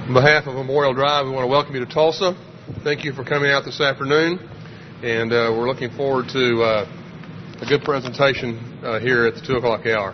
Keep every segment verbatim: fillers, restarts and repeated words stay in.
On behalf of Memorial Drive, we want to welcome you to Tulsa. Thank you for coming out this afternoon, and uh, we're looking forward to uh, a good presentation uh, here at the two o'clock hour.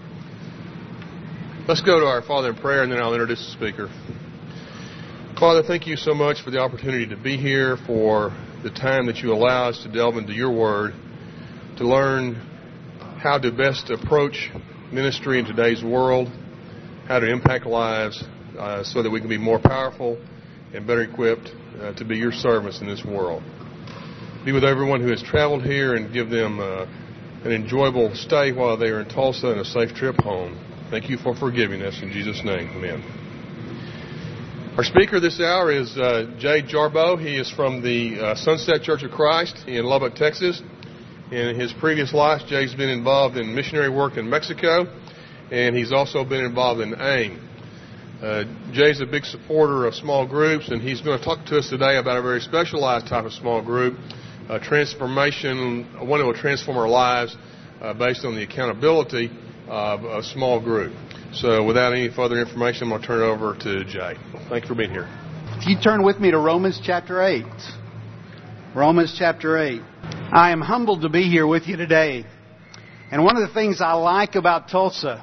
Let's go to our Father in prayer, and then I'll introduce the speaker. Father, thank you so much for the opportunity to be here, for the time that you allow us to delve into your word, to learn how to best approach ministry in today's world, how to impact lives, uh, so that we can be more powerful and better equipped uh, to be your servants in this world. Be with everyone who has traveled here and give them uh, an enjoyable stay while they are in Tulsa and a safe trip home. Thank you for forgiving us. In Jesus' name, amen. Our speaker this hour is uh, Jay Jarboe. He is from the uh, Sunset Church of Christ in Lubbock, Texas. In his previous life, Jay's been involved in missionary work in Mexico, and he's also been involved in AIM. Uh, Jay's a big supporter of small groups, and he's going to talk to us today about a very specialized type of small group, a transformation, one that will transform our lives uh, based on the accountability of a small group. So without any further information, I'm going to turn it over to Jay. Thank you for being here. If you turn with me to Romans chapter eight. Romans chapter eight. I am humbled to be here with you today. And one of the things I like about Tulsa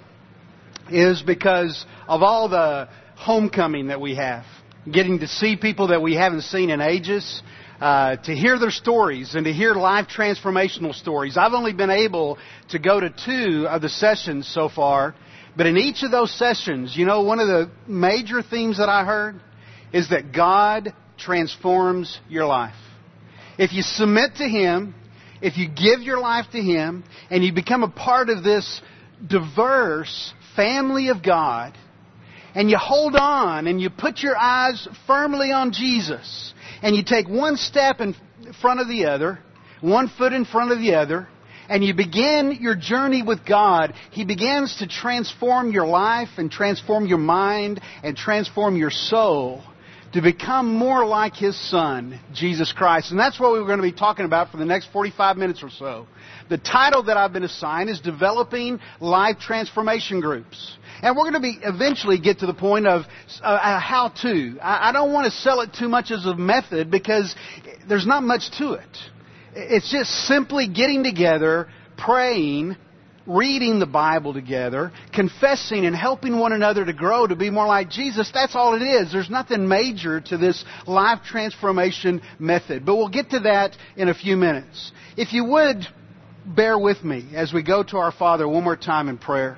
is because of all the homecoming that we have. Getting to see people that we haven't seen in ages. Uh, to hear their stories and to hear life transformational stories. I've only been able to go to two of the sessions so far. But in each of those sessions, you know, one of the major themes that I heard is that God transforms your life. If you submit to Him, if you give your life to Him, and you become a part of this diverse family of God, and you hold on and you put your eyes firmly on Jesus, and you take one step in front of the other, one foot in front of the other, and you begin your journey with God, He begins to transform your life and transform your mind and transform your soul to become more like His Son, Jesus Christ. And that's what we're going to be talking about for the next forty-five minutes or so. The title that I've been assigned is Developing Life Transformation Groups. And we're going to be eventually get to the point of uh, a how-to. I, I don't want to sell it too much as a method because there's not much to it. It's just simply getting together, praying, reading the Bible together, confessing and helping one another to grow to be more like Jesus. That's all it is. There's nothing major to this life transformation method. But we'll get to that in a few minutes. If you would, bear with me as we go to our Father one more time in prayer.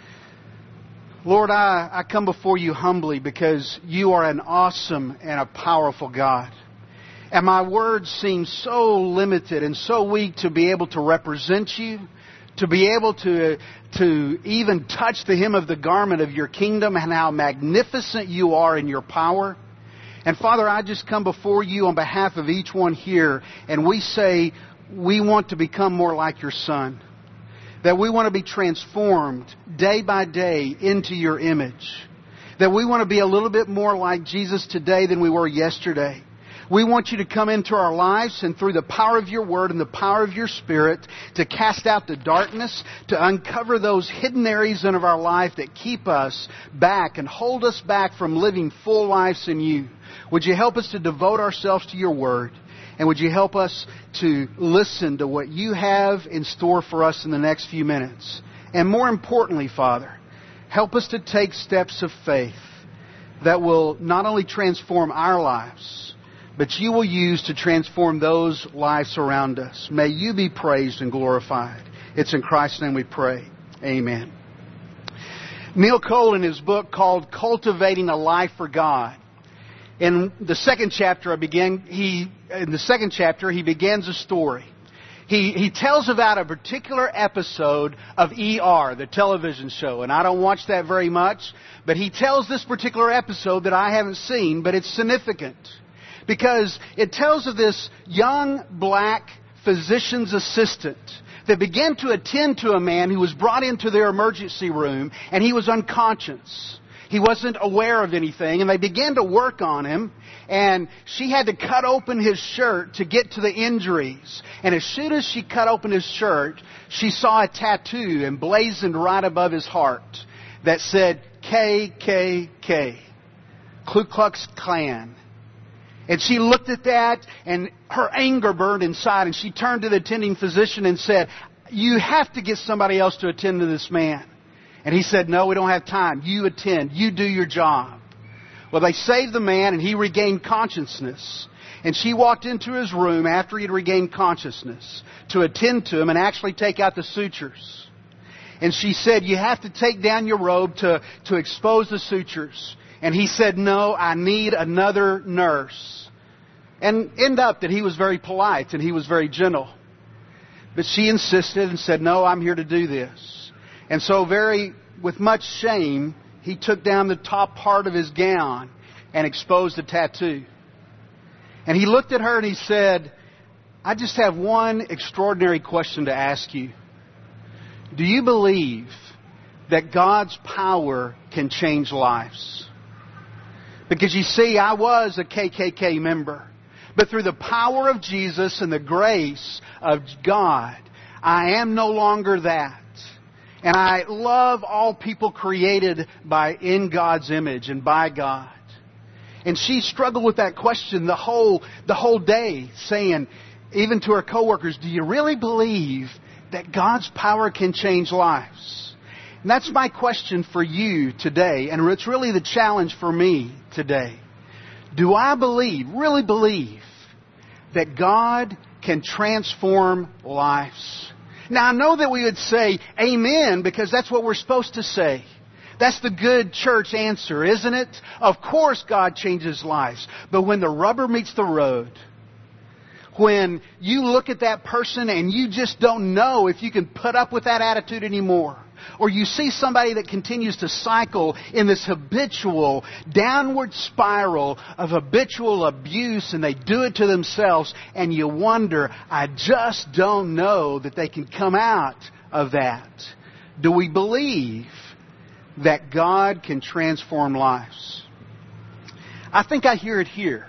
Lord, I, I come before you humbly because you are an awesome and a powerful God. And my words seem so limited and so weak to be able to represent you, to be able to, to even touch the hem of the garment of your kingdom and how magnificent you are in your power. And Father, I just come before you on behalf of each one here, and we say we want to become more like your Son. That we want to be transformed day by day into your image. That we want to be a little bit more like Jesus today than we were yesterday. We want you to come into our lives and through the power of your word and the power of your Spirit to cast out the darkness, to uncover those hidden areas in our life that keep us back and hold us back from living full lives in you. Would you help us to devote ourselves to your word? And would you help us to listen to what you have in store for us in the next few minutes? And more importantly, Father, help us to take steps of faith that will not only transform our lives, but you will use to transform those lives around us. May you be praised and glorified. It's in Christ's name we pray. Amen. Neil Cole, in his book called Cultivating a Life for God, in the second chapter, I began, he, in the second chapter, he begins a story. He, he tells about a particular episode of E R, the television show. And I don't watch that very much, but he tells this particular episode that I haven't seen, but it's significant. Because it tells of this young black physician's assistant that began to attend to a man who was brought into their emergency room, and he was unconscious. He wasn't aware of anything, and they began to work on him, and she had to cut open his shirt to get to the injuries. And as soon as she cut open his shirt, she saw a tattoo emblazoned right above his heart that said K K K. Ku Klux Klan. And she looked at that, and her anger burned inside, and she turned to the attending physician and said, "You have to get somebody else to attend to this man." And he said, "No, we don't have time. You attend. You do your job." Well, they saved the man, and he regained consciousness. And she walked into his room after he had regained consciousness to attend to him and actually take out the sutures. And she said, "You have to take down your robe to, to expose the sutures." And he said, "No, I need another nurse." And end up that he was very polite and he was very gentle. But she insisted and said, "No, I'm here to do this." And so very, with much shame, he took down the top part of his gown and exposed the tattoo. And he looked at her and he said, "I just have one extraordinary question to ask you. Do you believe that God's power can change lives?" Because you see, I was a K K K member. But through the power of Jesus and the grace of God, I am no longer that. And I love all people created by in God's image and by God. And she struggled with that question the whole the whole day, saying, even to her coworkers, "Do you really believe that God's power can change lives?" And that's my question for you today, and it's really the challenge for me today. Do I believe, really believe, that God can transform lives? Now, I know that we would say amen, because that's what we're supposed to say. That's the good church answer, isn't it? Of course God changes lives. But when the rubber meets the road, when you look at that person and you just don't know if you can put up with that attitude anymore, or you see somebody that continues to cycle in this habitual downward spiral of habitual abuse, and they do it to themselves, and you wonder, I just don't know that they can come out of that. Do we believe that God can transform lives? I think I hear it here.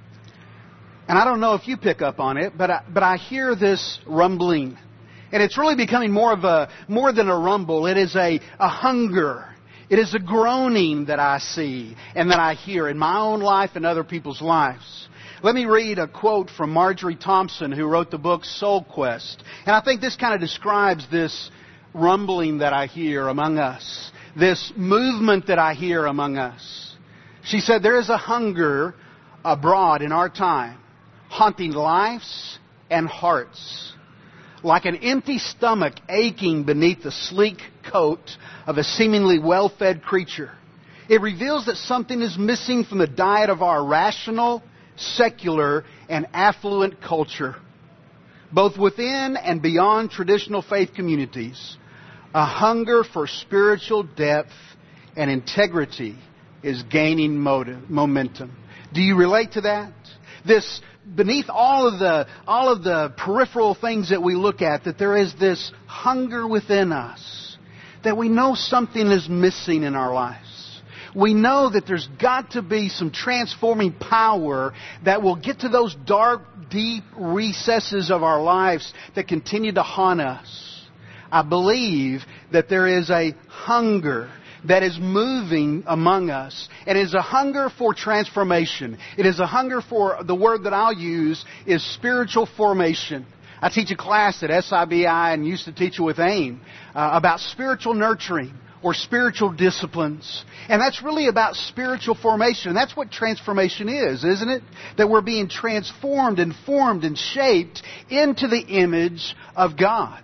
And I don't know if you pick up on it, but I, but I hear this rumbling. And it's really becoming more of a, more than a rumble. It is a, a hunger. It is a groaning that I see and that I hear in my own life and other people's lives. Let me read a quote from Marjorie Thompson, who wrote the book Soul Quest. And I think this kind of describes this rumbling that I hear among us, this movement that I hear among us. She said, "There is a hunger abroad in our time, haunting lives and hearts, like an empty stomach aching beneath the sleek coat of a seemingly well-fed creature. It reveals that something is missing from the diet of our rational, secular, and affluent culture, both within and beyond traditional faith communities. A hunger for spiritual depth and integrity is gaining motive, momentum." Do you relate to that? This, beneath all of the all of the peripheral things that we look at, that there is this hunger within us, that we know something is missing in our lives. We know that there's got to be some transforming power that will get to those dark, deep recesses of our lives that continue to haunt us. I believe that there is a hunger that is moving among us. And it is a hunger for transformation. It is a hunger for, the word that I'll use is spiritual formation. I teach a class at S I B I and used to teach it with AIM uh, about spiritual nurturing or spiritual disciplines. And that's really about spiritual formation. And that's what transformation is, isn't it? That we're being transformed and formed and shaped into the image of God.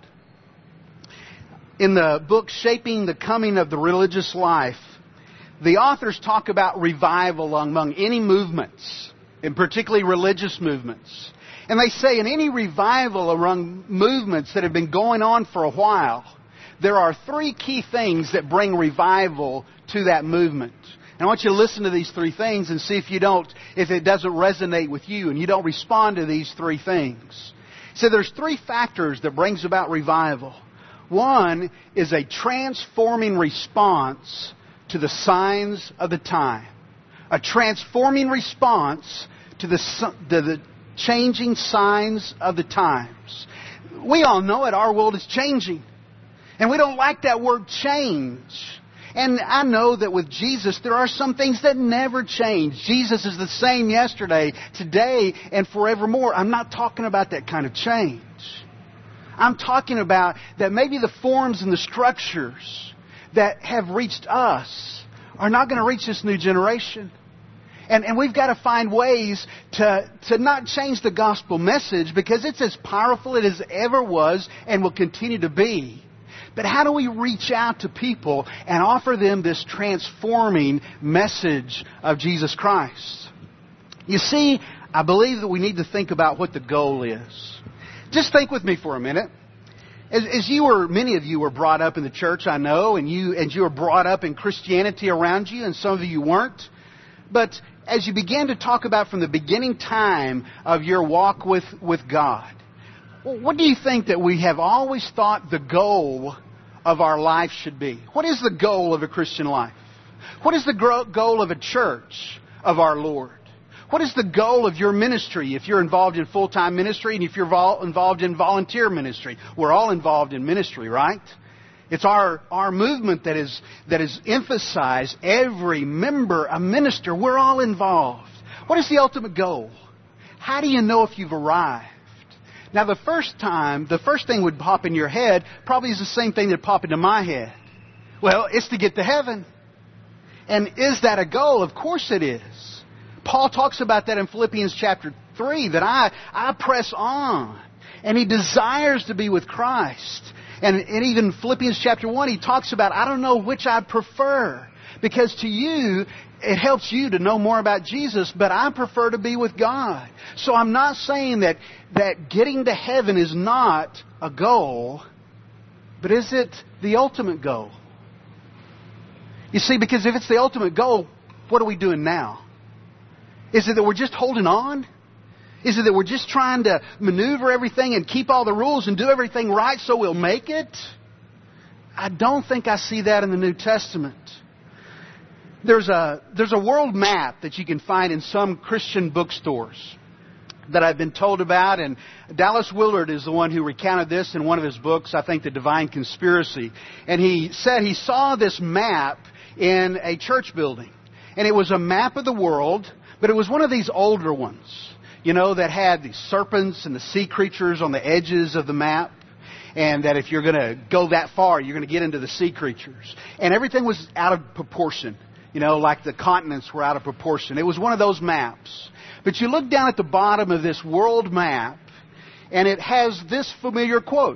In the book Shaping the Coming of the Religious Life, the authors talk about revival among any movements, and particularly religious movements. And they say in any revival among movements that have been going on for a while, there are three key things that bring revival to that movement. And I want you to listen to these three things and see if you don't, if it doesn't resonate with you and you don't respond to these three things. So there's three factors that brings about revival. One is a transforming response to the signs of the time. A transforming response to the, to the changing signs of the times. We all know it. Our world is changing. And we don't like that word change. And I know that with Jesus, there are some things that never change. Jesus is the same yesterday, today, and forevermore. I'm not talking about that kind of change. I'm talking about that maybe the forms and the structures that have reached us are not going to reach this new generation. And, and we've got to find ways to, to not change the gospel message, because it's as powerful as it ever was and will continue to be. But how do we reach out to people and offer them this transforming message of Jesus Christ? You see, I believe that we need to think about what the goal is. Just think with me for a minute. As, as you were, many of you were brought up in the church, I know, and you, and you were brought up in Christianity around you, and some of you weren't. But as you began to talk about from the beginning time of your walk with, with God, what do you think that we have always thought the goal of our life should be? What is the goal of a Christian life? What is the goal of a church of our Lord? What is the goal of your ministry if you're involved in full-time ministry and if you're involved in volunteer ministry? We're all involved in ministry, right? It's our, our movement that is, that is emphasized. Every member, a minister, we're all involved. What is the ultimate goal? How do you know if you've arrived? Now, the first time, the first thing would pop in your head probably is the same thing that popped into my head. Well, it's to get to heaven. And is that a goal? Of course it is. Paul talks about that in Philippians chapter three, that I, I press on. And he desires to be with Christ. And, and even Philippians chapter one, he talks about, I don't know which I prefer. Because to you, it helps you to know more about Jesus, but I prefer to be with God. So I'm not saying that, that getting to heaven is not a goal, but is it the ultimate goal? You see, because if it's the ultimate goal, what are we doing now? Is it that we're just holding on? Is it that we're just trying to maneuver everything and keep all the rules and do everything right so we'll make it? I don't think I see that in the New Testament. There's a, there's a world map that you can find in some Christian bookstores that I've been told about. And Dallas Willard is the one who recounted this in one of his books, I think The Divine Conspiracy. And he said he saw this map in a church building. And it was a map of the world, but it was one of these older ones, you know, that had the serpents and the sea creatures on the edges of the map. And that if you're going to go that far, you're going to get into the sea creatures. And everything was out of proportion. You know, like the continents were out of proportion. It was one of those maps. But you look down at the bottom of this world map, and it has this familiar quote.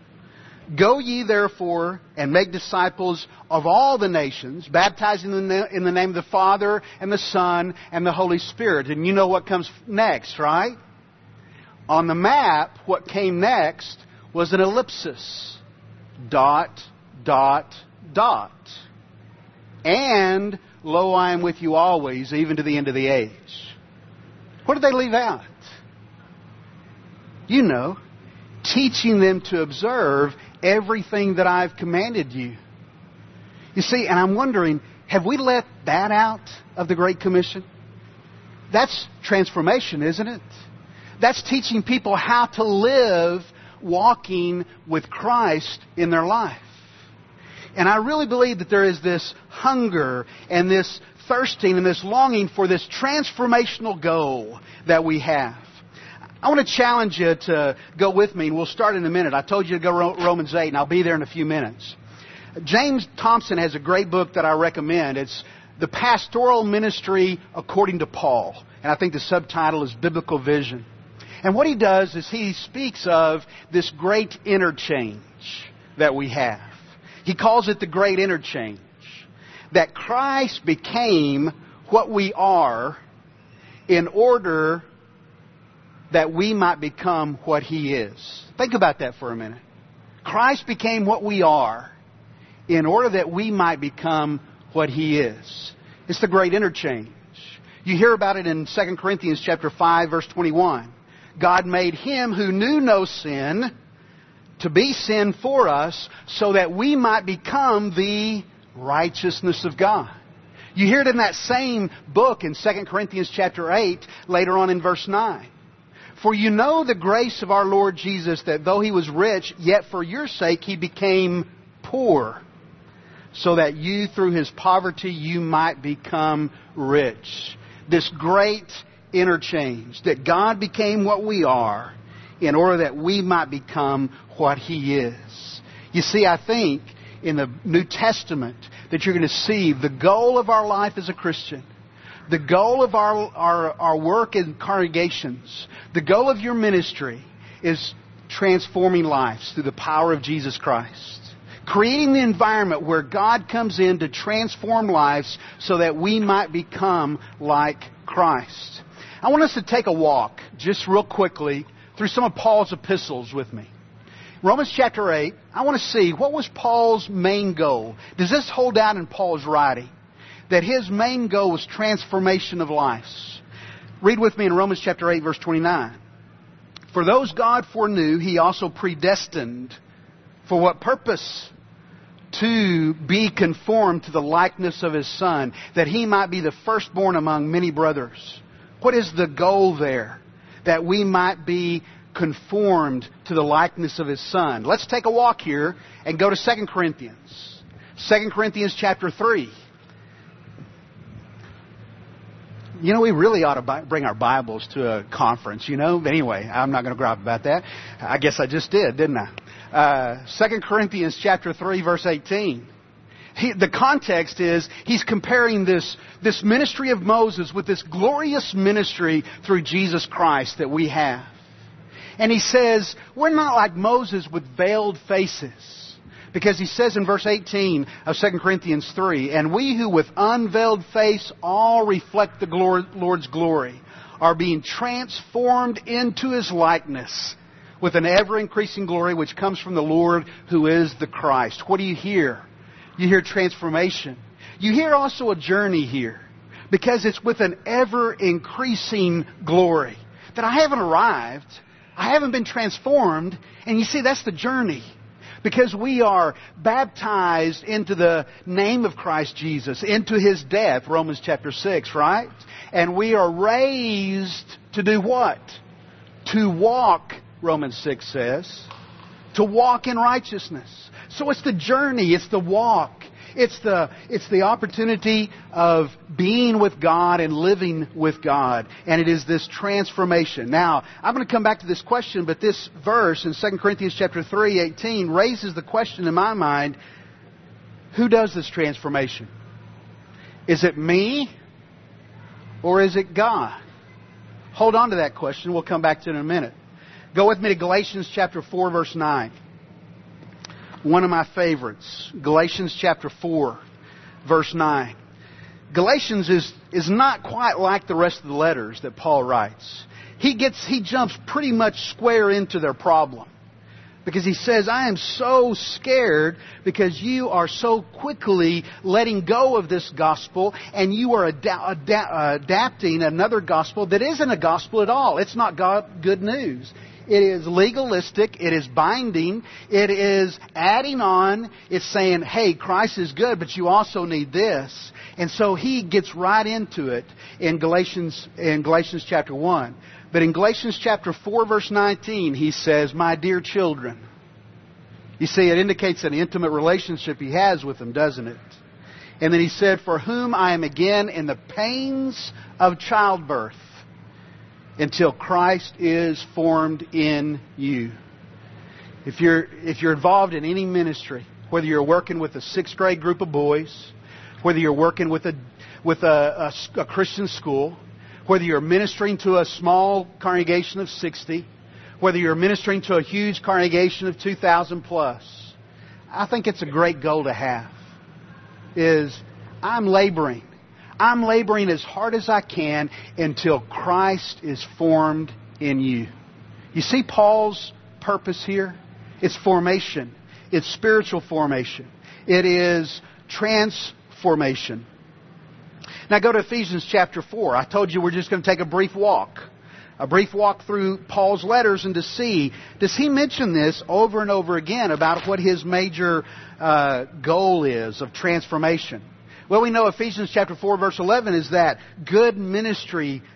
Go ye therefore and make disciples of all the nations, baptizing them in the name of the Father and the Son and the Holy Spirit. And you know what comes next, right? On the map, what came next was an ellipsis. Dot, dot, dot. And, lo, I am with you always, even to the end of the age. What did they leave out? You know, teaching them to observe everything that I've commanded you. You see, and I'm wondering, have we let that out of the Great Commission? That's transformation, isn't it? That's teaching people how to live walking with Christ in their life. And I really believe that there is this hunger and this thirsting and this longing for this transformational goal that we have. I want to challenge you to go with me, and we'll start in a minute. I told you to go Romans eight, and I'll be there in a few minutes. James Thompson has a great book that I recommend. It's The Pastoral Ministry According to Paul. And I think the subtitle is Biblical Vision. And what he does is he speaks of this great interchange that we have. He calls it the great interchange. That Christ became what we are in order that we might become what He is. Think about that for a minute. Christ became what we are in order that we might become what He is. It's the great interchange. You hear about it in Second Corinthians chapter five, verse twenty-one. God made Him who knew no sin to be sin for us so that we might become the righteousness of God. You hear it in that same book in Second Corinthians chapter eight, later on in verse nine. For you know the grace of our Lord Jesus, that though He was rich, yet for your sake He became poor, so that you, through His poverty, you might become rich. This great interchange, that God became what we are in order that we might become what He is. You see, I think in the New Testament that you're going to see the goal of our life as a Christian, the goal of our, our, our work in congregations, the goal of your ministry is transforming lives through the power of Jesus Christ. Creating the environment where God comes in to transform lives so that we might become like Christ. I want us to take a walk, just real quickly, through some of Paul's epistles with me. Romans chapter eight, I want to see what was Paul's main goal. Does this hold out in Paul's writing? That his main goal was transformation of lives. Read with me in Romans chapter eight, verse twenty-nine. For those God foreknew, He also predestined. For what purpose? To be conformed to the likeness of His Son, that He might be the firstborn among many brothers. What is the goal there? That we might be conformed to the likeness of His Son. Let's take a walk here and go to Second Corinthians. Second Corinthians chapter three. You know, we really ought to bring our Bibles to a conference, you know. But anyway, I'm not going to gripe about that. I guess I just did, didn't I? Uh, Second Corinthians chapter three, verse eighteen. He, the context is he's comparing this, this ministry of Moses with this glorious ministry through Jesus Christ that we have. And he says, we're not like Moses with veiled faces. Because he says in verse eighteen of Second Corinthians three, and we who with unveiled face all reflect the Lord's glory are being transformed into His likeness with an ever-increasing glory which comes from the Lord who is the Christ. What do you hear? You hear transformation. You hear also a journey here, because it's with an ever-increasing glory. That I haven't arrived, I haven't been transformed, and you see, that's the journey. Because we are baptized into the name of Christ Jesus, into His death, Romans chapter six, right? And we are raised to do what? To walk, Romans six says, to walk in righteousness. So it's the journey, it's the walk. It's the, it's the opportunity of being with God and living with God. And it is this transformation. Now, I'm going to come back to this question, but this verse in Second Corinthians chapter three, eighteen raises the question in my mind, who does this transformation? Is it me or is it God? Hold on to that question. We'll come back to it in a minute. Go with me to Galatians chapter four, verse nine. One of my favorites. Galatians chapter four, verse nine. Galatians is, is not quite like the rest of the letters that Paul writes. He gets, he jumps pretty much square into their problem. Because he says, I am so scared because you are so quickly letting go of this gospel and you are ada- ada- adapting another gospel that isn't a gospel at all. It's not God, good news. It is legalistic. It is binding. It is adding on. It's saying, hey, Christ is good, but you also need this. And so he gets right into it in Galatians, in Galatians chapter one. But in Galatians chapter four, verse nineteen, he says, my dear children. You see, it indicates an intimate relationship he has with them, doesn't it? And then he said, for whom I am again in the pains of childbirth, until Christ is formed in you. If you're, if you're involved in any ministry, whether you're working with a sixth grade group of boys, whether you're working with a, with a, a, a Christian school, whether you're ministering to a small congregation of sixty, whether you're ministering to a huge congregation of two thousand plus, I think it's a great goal to have. Is I'm laboring. I'm laboring as hard as I can until Christ is formed in you. You see Paul's purpose here? It's formation. It's spiritual formation. It is transformation. Now go to Ephesians chapter four. I told you we're just going to take a brief walk. A brief walk through Paul's letters and to see, does he mention this over and over again about what his major uh, goal is of transformation? Well, we know Ephesians chapter four, verse eleven is that good ministry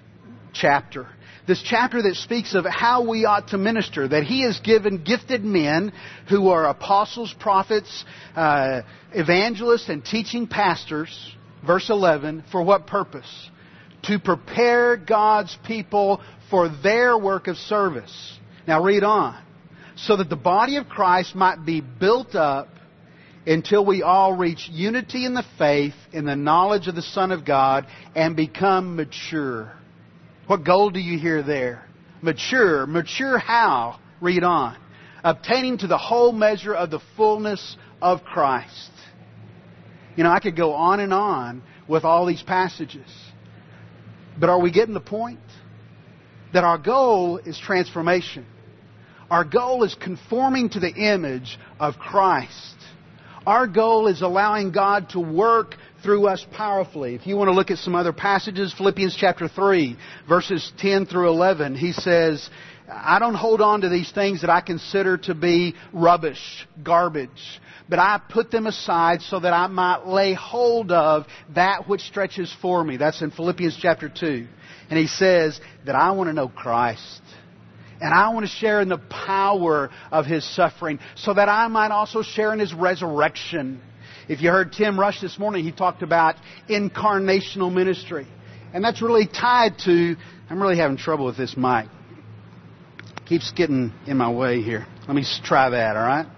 chapter. This chapter that speaks of how we ought to minister, that He has given gifted men who are apostles, prophets, uh, evangelists, and teaching pastors. Verse eleven, for what purpose? To prepare God's people for their work of service. Now read on. So that the body of Christ might be built up until we all reach unity in the faith, in the knowledge of the Son of God, and become mature. What goal do you hear there? Mature. Mature how? Read on. Obtaining to the whole measure of the fullness of Christ. You know, I could go on and on with all these passages. But are we getting the point? That our goal is transformation. Our goal is conforming to the image of Christ. Our goal is allowing God to work through us powerfully. If you want to look at some other passages, Philippians chapter three, verses ten through eleven, he says, I don't hold on to these things that I consider to be rubbish, garbage, but I put them aside so that I might lay hold of that which stretches for me. That's in Philippians chapter two. And he says that I want to know Christ. And I want to share in the power of His suffering so that I might also share in His resurrection. If you heard Tim Rush this morning, he talked about incarnational ministry. And that's really tied to... I'm really having trouble with this mic. It keeps getting in my way here. Let me try that, all right?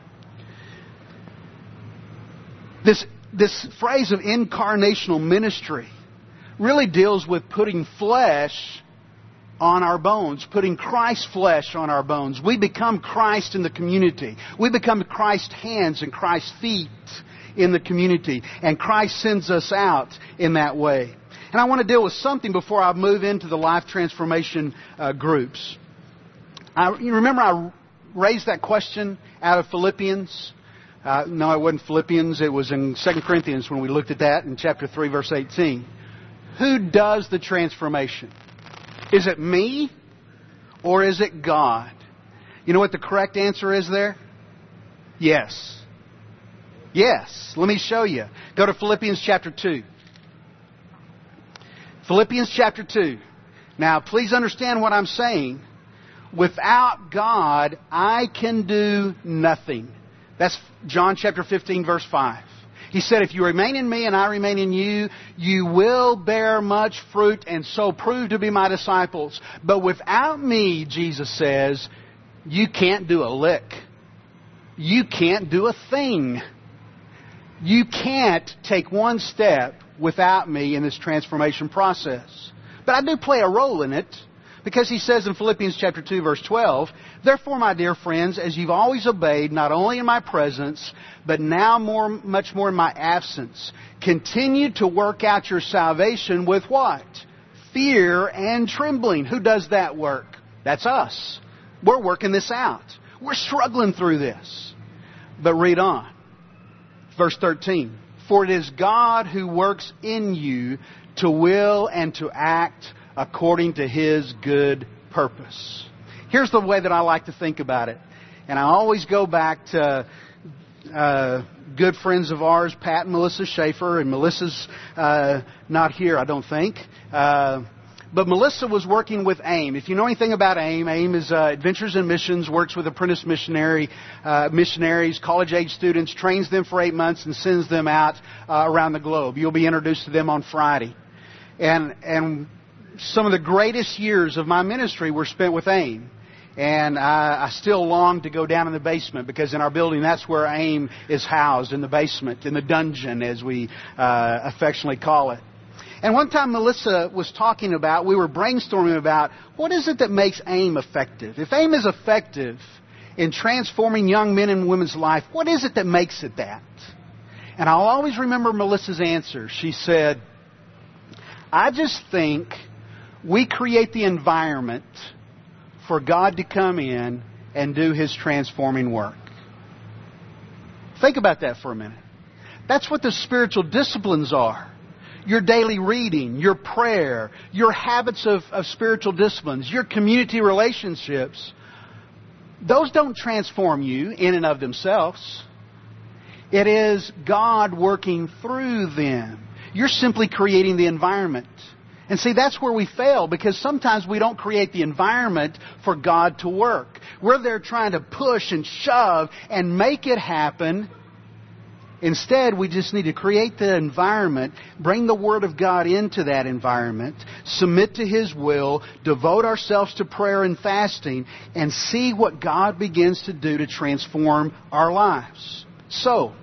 This, this phrase of incarnational ministry really deals with putting flesh on our bones, putting Christ's flesh on our bones. We become Christ in the community. We become Christ's hands and Christ's feet in the community. And Christ sends us out in that way. And I want to deal with something before I move into the life transformation uh, groups. I, you remember I raised that question out of Philippians? Uh, no, it wasn't Philippians. It was in Second Corinthians when we looked at that in chapter three, verse eighteen. Who does the transformation? Is it me or is it God? You know what the correct answer is there? Yes. Yes. Let me show you. Go to Philippians chapter two. Philippians chapter two. Now, please understand what I'm saying. Without God, I can do nothing. That's John chapter fifteen, verse five. He said, if you remain in me and I remain in you, you will bear much fruit and so prove to be my disciples. But without me, Jesus says, you can't do a lick. You can't do a thing. You can't take one step without me in this transformation process. But I do play a role in it. Because he says in Philippians chapter two, verse twelve, therefore, my dear friends, as you've always obeyed, not only in my presence, but now more, much more in my absence, continue to work out your salvation with what? Fear and trembling. Who does that work? That's us. We're working this out. We're struggling through this. But read on. Verse thirteen. For it is God who works in you to will and to act according to His good purpose. Here's the way that I like to think about it. And I always go back to uh, good friends of ours, Pat and Melissa Schaefer. And Melissa's uh, not here, I don't think. Uh, but Melissa was working with AIM. If you know anything about AIM, AIM is uh, Adventures in Missions, works with apprentice missionary uh, missionaries, college-age students, trains them for eight months and sends them out uh, around the globe. You'll be introduced to them on Friday. And and some of the greatest years of my ministry were spent with AIM. And I, I still long to go down in the basement because in our building that's where AIM is housed, in the basement, in the dungeon as we uh, affectionately call it. And one time Melissa was talking about, we were brainstorming about, what is it that makes AIM effective? If AIM is effective in transforming young men and women's life, what is it that makes it that? And I'll always remember Melissa's answer. She said, I just think we create the environment for God to come in and do His transforming work. Think about that for a minute. That's what the spiritual disciplines are. Your daily reading, your prayer, your habits of, of spiritual disciplines, your community relationships. Those don't transform you in and of themselves. It is God working through them. You're simply creating the environment. And see, that's where we fail, because sometimes we don't create the environment for God to work. We're there trying to push and shove and make it happen. Instead, we just need to create the environment, bring the Word of God into that environment, submit to His will, devote ourselves to prayer and fasting, and see what God begins to do to transform our lives. So,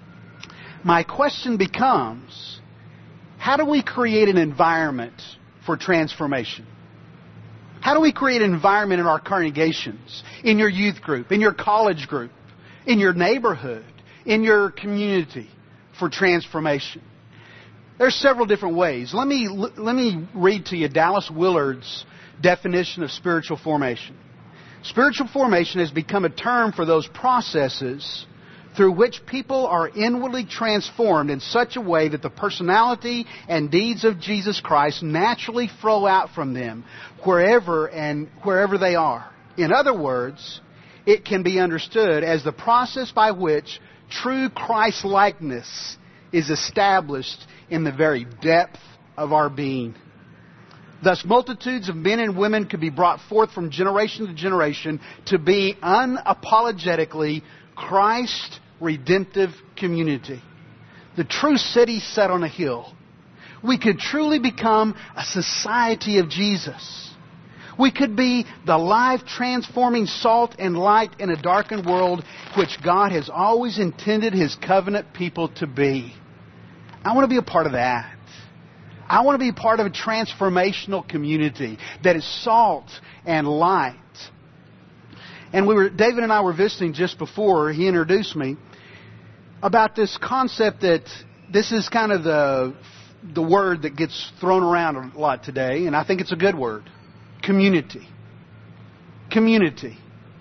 my question becomes, how do we create an environment for transformation? How do we create an environment in our congregations, in your youth group, in your college group, in your neighborhood, in your community for transformation? There's several different ways. Let me let me read to you Dallas Willard's definition of spiritual formation. Spiritual formation has become a term for those processes through which people are inwardly transformed in such a way that the personality and deeds of Jesus Christ naturally flow out from them wherever and wherever they are. In other words, it can be understood as the process by which true Christ-likeness is established in the very depth of our being. Thus, multitudes of men and women could be brought forth from generation to generation to be unapologetically Christ redemptive community. The true city set on a hill. We could truly become a society of Jesus. We could be the life transforming salt and light in a darkened world, which God has always intended His covenant people to be. I want to be a part of that. I want to be part of a transformational community that is salt and light. And we were, David and I were visiting just before he introduced me about this concept that this is kind of the the word that gets thrown around a lot today, and I think it's a good word. Community. Community.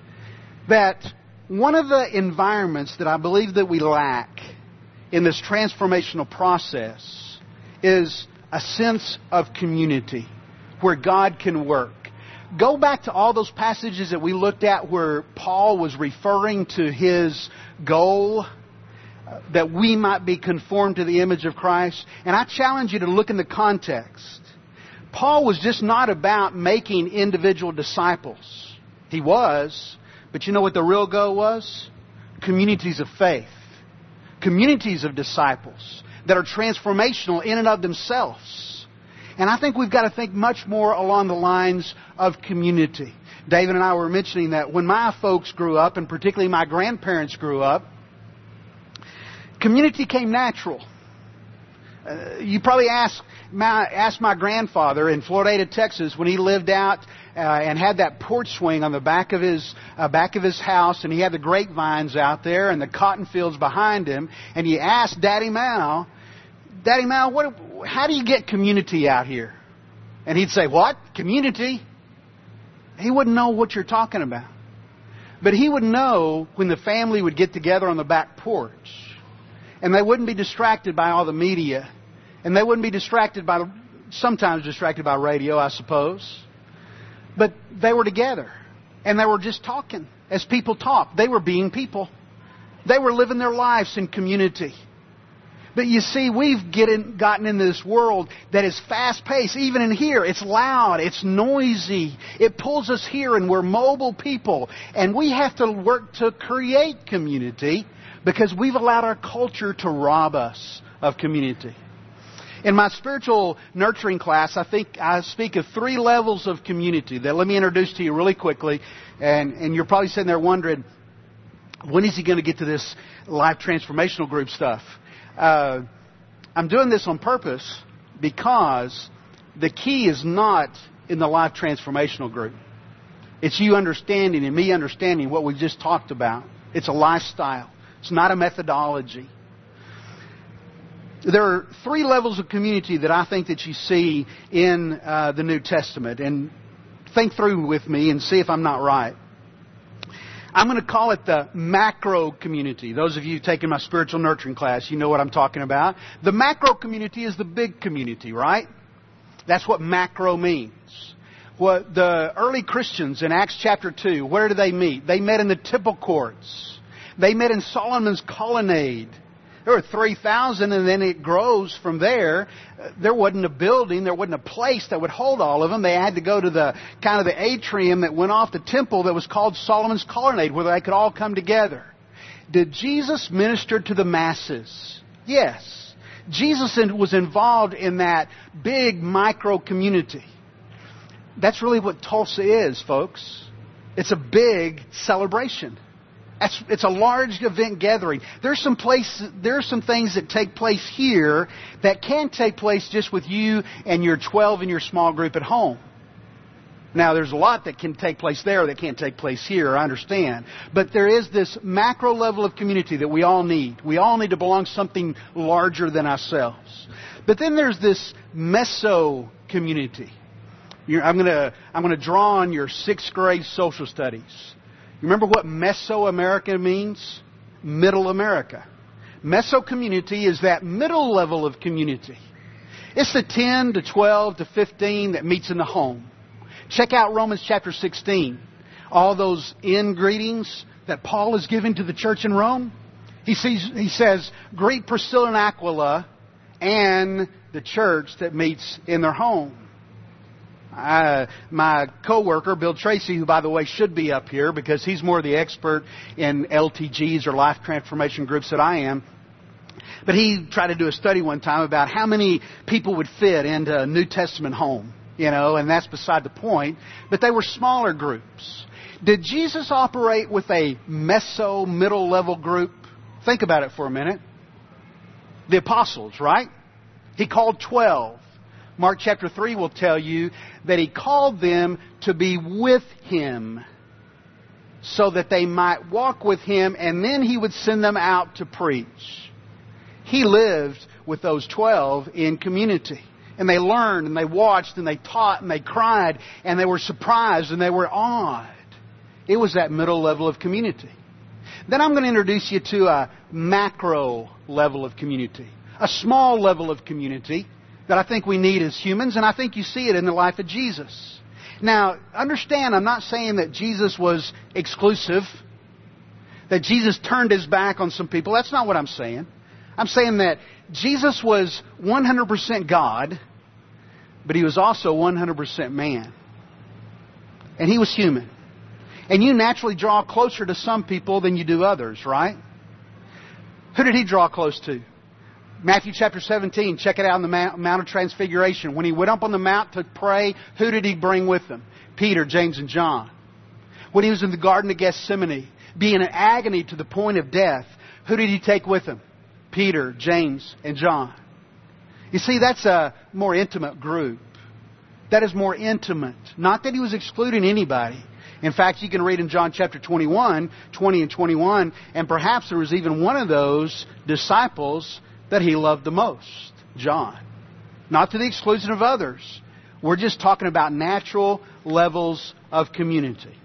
That one of the environments that I believe that we lack in this transformational process is a sense of community where God can work. Go back to all those passages that we looked at where Paul was referring to his goal that we might be conformed to the image of Christ. And I challenge you to look in the context. Paul was just not about making individual disciples. He was. But you know what the real goal was? Communities of faith. Communities of disciples that are transformational in and of themselves. And I think we've got to think much more along the lines of community. David and I were mentioning that when my folks grew up, and particularly my grandparents grew up, community came natural. Uh, you probably asked my, asked my grandfather in Florida, Texas, when he lived out uh, and had that porch swing on the back of his uh, back of his house, and he had the grapevines out there and the cotton fields behind him, and he asked Daddy Mal, Daddy Mal, what, how do you get community out here? And he'd say, what? Community? He wouldn't know what you're talking about. But he would know when the family would get together on the back porch. And they wouldn't be distracted by all the media. And they wouldn't be distracted by, sometimes distracted by radio, I suppose. But they were together. And they were just talking. As people talk, they were being people. They were living their lives in community. But you see, we've get in, gotten into this world that is fast-paced. Even in here, it's loud, it's noisy. It pulls us here, and we're mobile people. And we have to work to create community because we've allowed our culture to rob us of community. In my spiritual nurturing class, I think I speak of three levels of community that let me introduce to you really quickly. And, and you're probably sitting there wondering, when is he going to get to this life transformational group stuff? Uh, I'm doing this on purpose because the key is not in the life transformational group. It's you understanding and me understanding what we just talked about. It's a lifestyle. It's not a methodology. There are three levels of community that I think that you see in uh, the New Testament. And think through with me and see if I'm not right. I'm going to call it the macro community. Those of you taking my spiritual nurturing class, you know what I'm talking about. The macro community is the big community, right? That's what macro means. What the early Christians in Acts chapter two, where did they meet? They met in the temple courts. They met in Solomon's colonnade. there were three thousand, and then it grows from there. There wasn't a building, there wasn't a place that would hold all of them. They had to go to the kind of the atrium that went off the temple that was called Solomon's Colonnade, where they could all come together. Did Jesus minister to the masses? Yes. Jesus was involved in that big micro community. That's really what Tulsa is, folks. It's a big celebration. It's a large event gathering. There's some place, there are some things that take place here that can take place just with you and your twelve in your small group at home. Now, there's a lot that can take place there that can't take place here, I understand. But there is this macro level of community that we all need. We all need to belong to something larger than ourselves. But then there's this meso community. You're, I'm going to I'm going to draw on your sixth grade social studies. You remember what Mesoamerica means? Middle America. Meso community is that middle level of community. It's the ten to twelve to fifteen that meets in the home. Check out Romans chapter sixteen. All those end greetings that Paul is giving to the church in Rome. He, sees, he says, greet Priscilla and Aquila and the church that meets in their home. Uh, my coworker, Bill Tracy, who, by the way, should be up here because he's more the expert in L T Gs or life transformation groups that I am. But he tried to do a study one time about how many people would fit into a New Testament home, you know, and that's beside the point. But they were smaller groups. Did Jesus operate with a meso, middle-level group? Think about it for a minute. The apostles, right? He called twelve. Mark chapter three will tell you that He called them to be with Him so that they might walk with Him, and then He would send them out to preach. He lived with those twelve in community. And they learned, and they watched, and they taught, and they cried, and they were surprised, and they were awed. It was that middle level of community. Then I'm going to introduce you to a macro level of community. A small level of community that I think we need as humans, and I think you see it in the life of Jesus. Now, understand, I'm not saying that Jesus was exclusive, that Jesus turned His back on some people. That's not what I'm saying. I'm saying that Jesus was one hundred percent God, but He was also one hundred percent man. And He was human. And you naturally draw closer to some people than you do others, right? Who did He draw close to? Matthew chapter seventeen, check it out on the Mount of Transfiguration. When He went up on the mount to pray, who did He bring with Him? Peter, James, and John. When He was in the Garden of Gethsemane, being in agony to the point of death, who did He take with Him? Peter, James, and John. You see, that's a more intimate group. That is more intimate. Not that He was excluding anybody. In fact, you can read in John chapter twenty-one, twenty and twenty-one, and perhaps there was even one of those disciples that He loved the most, John. Not to the exclusion of others. We're just talking about natural levels of community.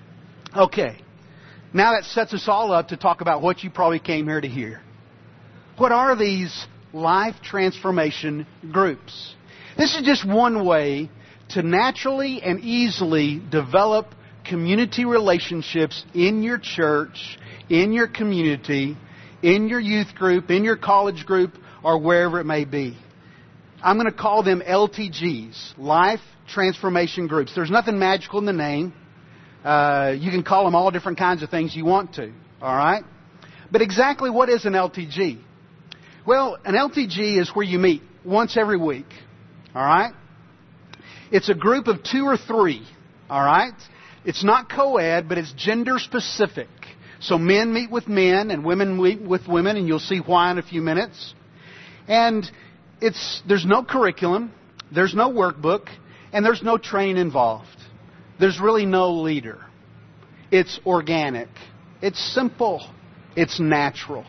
Okay. Now that sets us all up to talk about what you probably came here to hear. What are these life transformation groups? This is just one way to naturally and easily develop community relationships in your church, in your community, in your youth group, in your college group, or wherever it may be. I'm going to call them L T Gs, Life Transformation Groups. There's nothing magical in the name. Uh, you can call them all different kinds of things you want to. All right? But exactly what is an L T G? Well, an L T G is where you meet once every week. All right? It's a group of two or three. All right? It's not co-ed, but it's gender specific. So men meet with men and women meet with women, and you'll see why in a few minutes. And it's there's no curriculum, there's no workbook, and there's no training involved. There's really no leader. It's organic. It's simple. It's natural.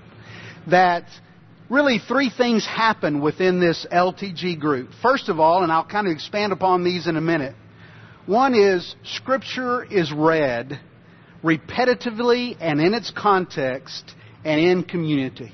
That really three things happen within this L T G group. First of all, and I'll kind of expand upon these in a minute. One is Scripture is read repetitively and in its context and in community.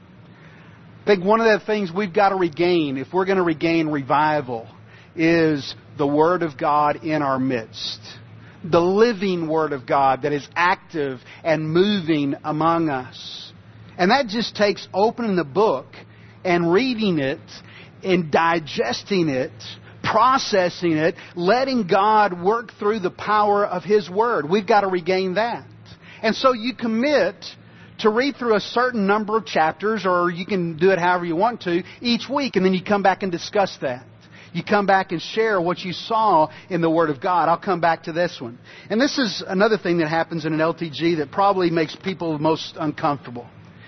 I think one of the things we've got to regain, if we're going to regain revival, is the Word of God in our midst. The living Word of God that is active and moving among us. And that just takes opening the book and reading it and digesting it, processing it, letting God work through the power of His Word. We've got to regain that. And so you commit to read through a certain number of chapters, or you can do it however you want to, each week, and then you come back and discuss that. You come back and share what you saw in the Word of God. I'll come back to this one. And this is another thing that happens in an L T G that probably makes people most uncomfortable,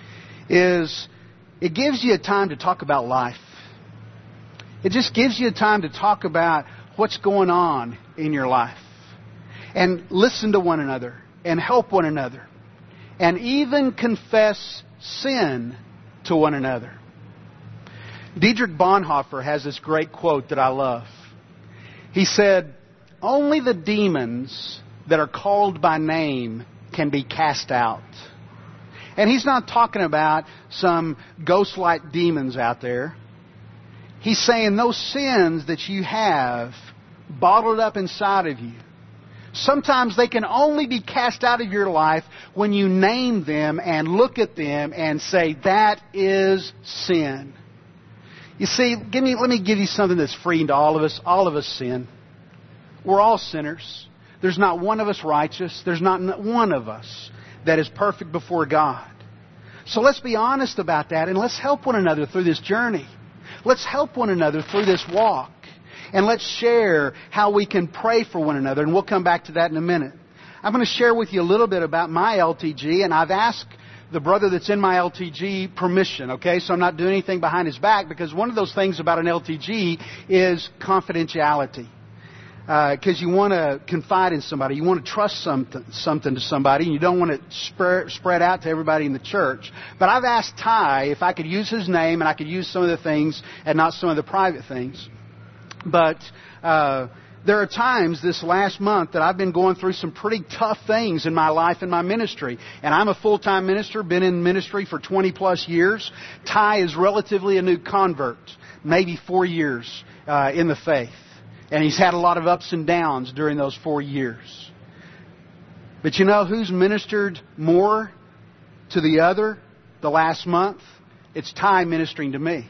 is it gives you a time to talk about life. It just gives you a time to talk about what's going on in your life. And listen to one another and help one another. And even confess sin to one another. Dietrich Bonhoeffer has this great quote that I love. He said, "Only the demons that are called by name can be cast out." And he's not talking about some ghost-like demons out there. He's saying those sins that you have bottled up inside of you, sometimes they can only be cast out of your life when you name them and look at them and say, that is sin. You see, give me, let me give you something that's freeing to all of us. All of us sin. We're all sinners. There's not one of us righteous. There's not one of us that is perfect before God. So let's be honest about that, and let's help one another through this journey. Let's help one another through this walk. And let's share how we can pray for one another. And we'll come back to that in a minute. I'm going to share with you a little bit about my L T G. And I've asked the brother that's in my L T G permission. Okay, so I'm not doing anything behind his back, because one of those things about an L T G is confidentiality. Because uh, you want to confide in somebody. You want to trust something, something to somebody. And you don't want it spread, spread out to everybody in the church. But I've asked Ty if I could use his name and I could use some of the things and not some of the private things. But uh, there are times this last month that I've been going through some pretty tough things in my life and my ministry. And I'm a full-time minister, been in ministry for twenty plus years. Ty is relatively a new convert, maybe four years uh, in the faith. And he's had a lot of ups and downs during those four years. But you know who's ministered more to the other the last month? It's Ty ministering to me.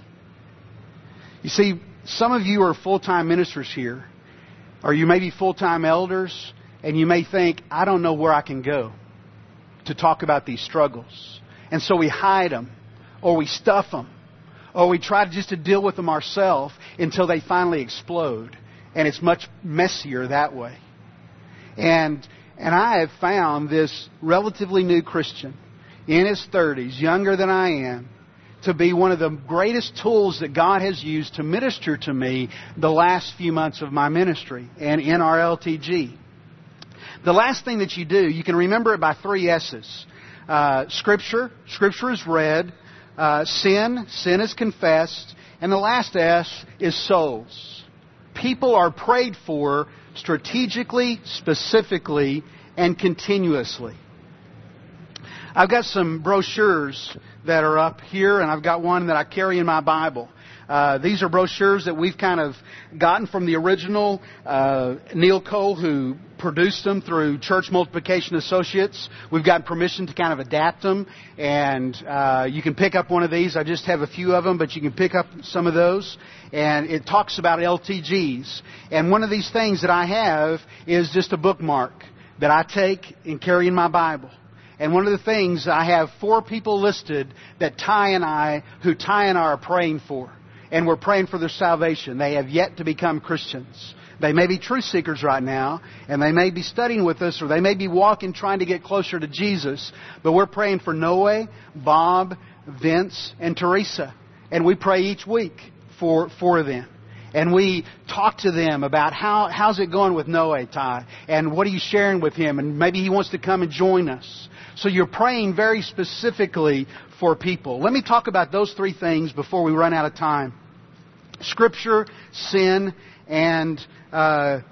You see, some of you are full-time ministers here, or you may be full-time elders, and you may think, I don't know where I can go to talk about these struggles. And so we hide them, or we stuff them, or we try just to deal with them ourselves until they finally explode. And it's much messier that way. And and I have found this relatively new Christian in his thirties, younger than I am, to be one of the greatest tools that God has used to minister to me the last few months of my ministry and in our L T G. The last thing that you do, you can remember it by three S's. Uh, scripture, Scripture is read. Uh, sin, sin is confessed. And the last S is souls. People are prayed for strategically, specifically, and continuously. I've got some brochures that are up here, and I've got one that I carry in my Bible. Uh, these are brochures that we've kind of gotten from the original uh, Neil Cole, who produced them through Church Multiplication Associates. We've gotten permission to kind of adapt them, and uh, you can pick up one of these. I just have a few of them, but you can pick up some of those. And it talks about L T Gs. And one of these things that I have is just a bookmark that I take and carry in my Bible. And one of the things, I have four people listed that Ty and I, who Ty and I are praying for. And we're praying for their salvation. They have yet to become Christians. They may be truth seekers right now, and they may be studying with us, or they may be walking trying to get closer to Jesus. But we're praying for Noe, Bob, Vince, and Teresa. And we pray each week for for them. And we talk to them about how how's it going with Noe, Ty? And what are you sharing with him? And maybe he wants to come and join us. So you're praying very specifically for people. Let me talk about those three things before we run out of time. Scripture, sin, and uh,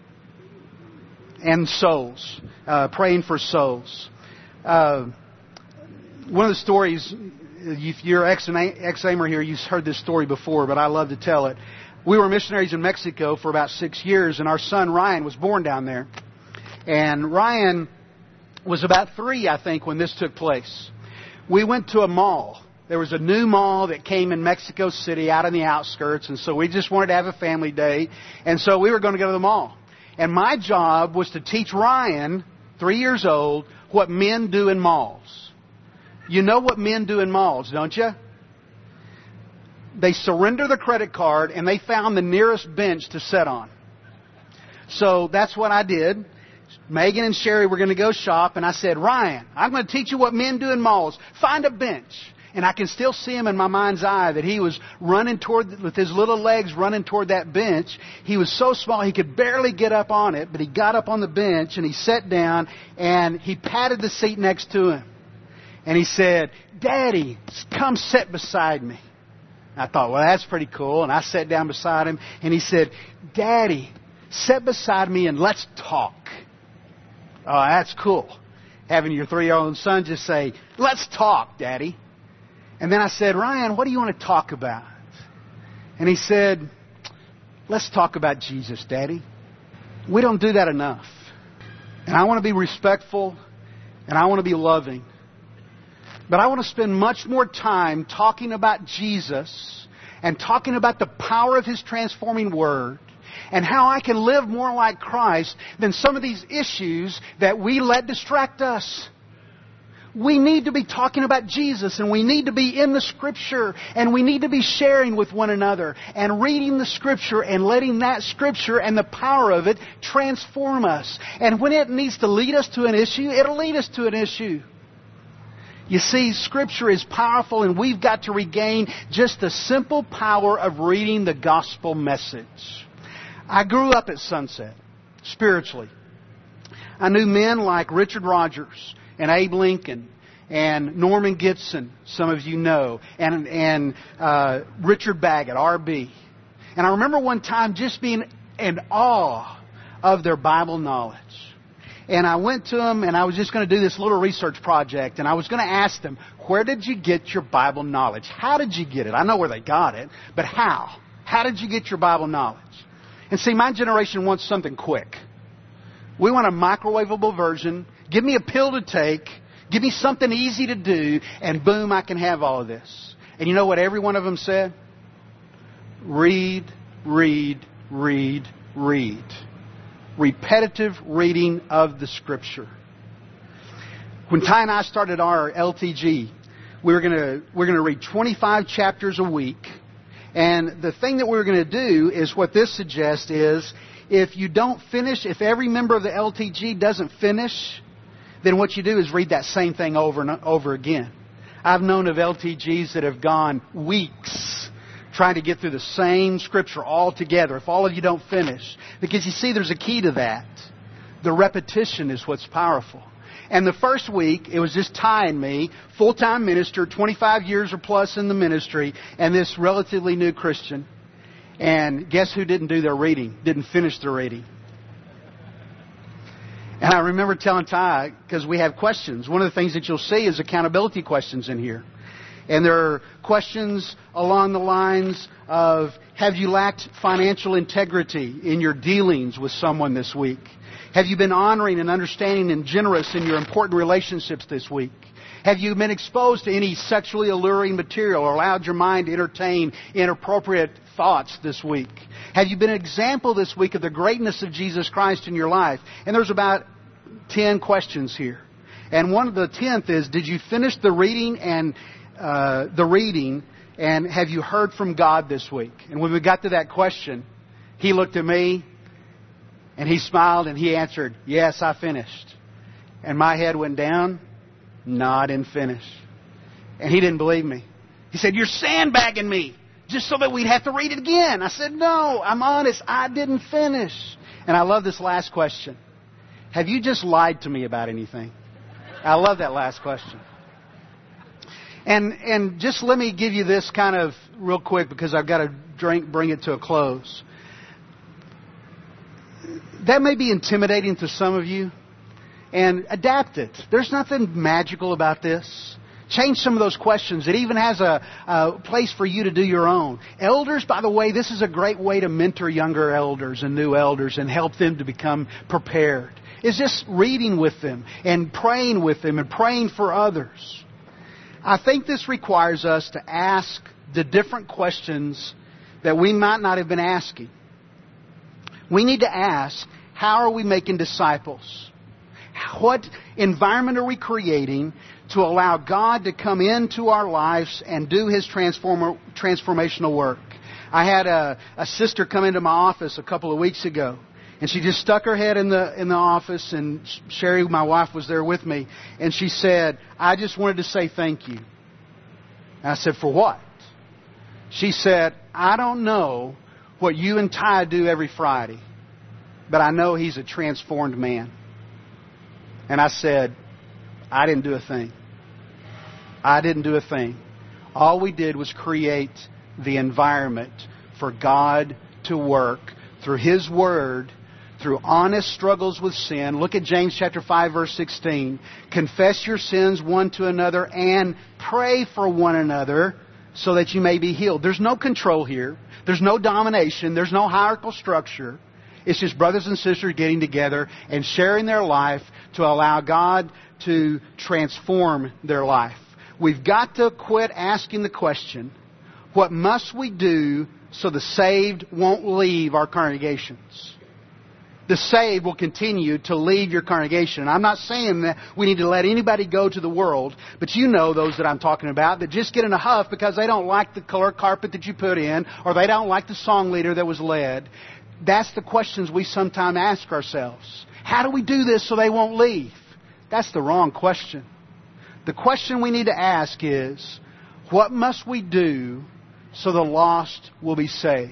and souls. Uh, praying for souls. Uh, one of the stories, if you're ex-Amer here, you've heard this story before, but I love to tell it. We were missionaries in Mexico for about six years, and our son Ryan was born down there. And Ryan was about three, I think, when this took place. we went to a mall. There was a new mall that came in Mexico City out in the outskirts, and so we just wanted to have a family day, and so we were going to go to the mall. And my job was to teach Ryan, three years old, what men do in malls. You know what men do in malls, don't you? They surrender the credit card and they found the nearest bench to sit on. So that's what I did. Megan and Sherry were going to go shop, and I said, Ryan, I'm going to teach you what men do in malls. Find a bench. And I can still see him in my mind's eye that he was running toward, with his little legs running toward that bench. He was so small he could barely get up on it, but he got up on the bench and he sat down and he patted the seat next to him. And he said, Daddy, come sit beside me. I thought, well, that's pretty cool. And I sat down beside him and he said, Daddy, sit beside me and let's talk. Oh, that's cool. Having your three-year-old son just say, let's talk, Daddy. And then I said, Ryan, what do you want to talk about? And he said, let's talk about Jesus, Daddy. We don't do that enough. And I want to be respectful and I want to be loving. But I want to spend much more time talking about Jesus and talking about the power of His transforming Word and how I can live more like Christ than some of these issues that we let distract us. We need to be talking about Jesus, and we need to be in the Scripture, and we need to be sharing with one another and reading the Scripture and letting that Scripture and the power of it transform us. And when it needs to lead us to an issue, it'll lead us to an issue. You see, Scripture is powerful, and we've got to regain just the simple power of reading the gospel message. I grew up at Sunset, spiritually. I knew men like Richard Rogers and Abe Lincoln and Norman Gibson, some of you know, and and uh, Richard Baggett, R B. And I remember one time just being in awe of their Bible knowledge. And I went to them, and I was just going to do this little research project, and I was going to ask them, where did you get your Bible knowledge? How did you get it? I know where they got it, but how? How did you get your Bible knowledge? And see, my generation wants something quick. We want a microwavable version. Give me a pill to take. Give me something easy to do. And boom, I can have all of this. And you know what every one of them said? Read, read, read, read. Repetitive reading of the Scripture. When Ty and I started our L T G, we were going to we're going to read twenty-five chapters a week. And the thing that we're going to do is what this suggests is, if you don't finish, if every member of the L T G doesn't finish, then what you do is read that same thing over and over again. I've known of L T Gs that have gone weeks trying to get through the same Scripture all together, if all of you don't finish. Because you see, there's a key to that. The repetition is what's powerful. And the first week, it was just Ty and me, full-time minister, twenty-five years or plus in the ministry, and this relatively new Christian. And guess who didn't do their reading, didn't finish their reading? And I remember telling Ty, because we have questions. One of the things that you'll see is accountability questions in here. And there are questions along the lines of, have you lacked financial integrity in your dealings with someone this week? Have you been honoring and understanding and generous in your important relationships this week? Have you been exposed to any sexually alluring material or allowed your mind to entertain inappropriate thoughts this week? Have you been an example this week of the greatness of Jesus Christ in your life? And there's about ten questions here. And one of the tenth is, did you finish the reading and uh, the reading and have you heard from God this week? And when we got to that question, he looked at me and he smiled and he answered, yes, I finished. And my head went down. No, I didn't finish. And he didn't believe me. He said, you're sandbagging me just so that we'd have to read it again. I said, no, I'm honest. I didn't finish. And I love this last question. Have you just lied to me about anything? I love that last question. And and just let me give you this kind of real quick because I've got to drink, bring it to a close. That may be intimidating to some of you. And adapt it. There's nothing magical about this. Change some of those questions. It even has a, a place for you to do your own. Elders, by the way, this is a great way to mentor younger elders and new elders and help them to become prepared. It's just reading with them and praying with them and praying for others. I think this requires us to ask the different questions that we might not have been asking. We need to ask, how are we making disciples? What environment are we creating to allow God to come into our lives and do His transform, transformational work? I had a, a sister come into my office a couple of weeks ago, and she just stuck her head in the in the office, and Sherry, my wife, was there with me, and she said, "I just wanted to say thank you." And I said, "For what?" She said, "I don't know what you and Ty do every Friday, but I know he's a transformed man." And I said, "I didn't do a thing. I didn't do a thing. All we did was create the environment for God to work through His Word, through honest struggles with sin." Look at James chapter five, verse sixteen. "Confess your sins one to another and pray for one another so that you may be healed." There's no control here. There's no domination. There's no hierarchical structure. It's just brothers and sisters getting together and sharing their life to allow God to transform their life. We've got to quit asking the question, what must we do so the saved won't leave our congregations? The saved will continue to leave your congregation. I'm not saying that we need to let anybody go to the world, but you know those that I'm talking about that just get in a huff because they don't like the color carpet that you put in, or they don't like the song leader that was led. That's the questions we sometimes ask ourselves. How do we do this so they won't leave? That's the wrong question. The question we need to ask is, what must we do so the lost will be saved?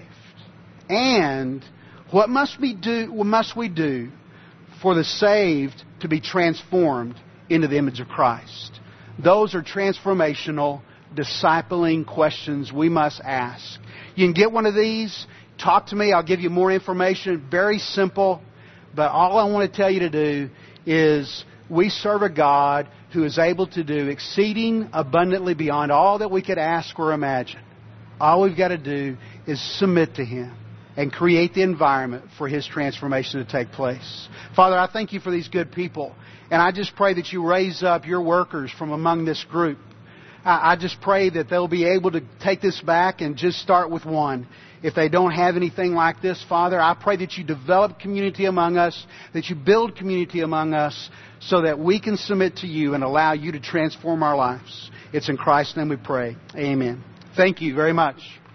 And what must we do, what must we do for the saved to be transformed into the image of Christ? Those are transformational, discipling questions we must ask. You can get one of these. Talk to me. I'll give you more information. Very simple. But all I want to tell you to do is we serve a God who is able to do exceeding abundantly beyond all that we could ask or imagine. All we've got to do is submit to Him and create the environment for His transformation to take place. Father, I thank You for these good people. And I just pray that You raise up Your workers from among this group. I just pray that they'll be able to take this back and just start with one. If they don't have anything like this, Father, I pray that You develop community among us, that You build community among us so that we can submit to You and allow You to transform our lives. It's in Christ's name we pray. Amen. Thank you very much.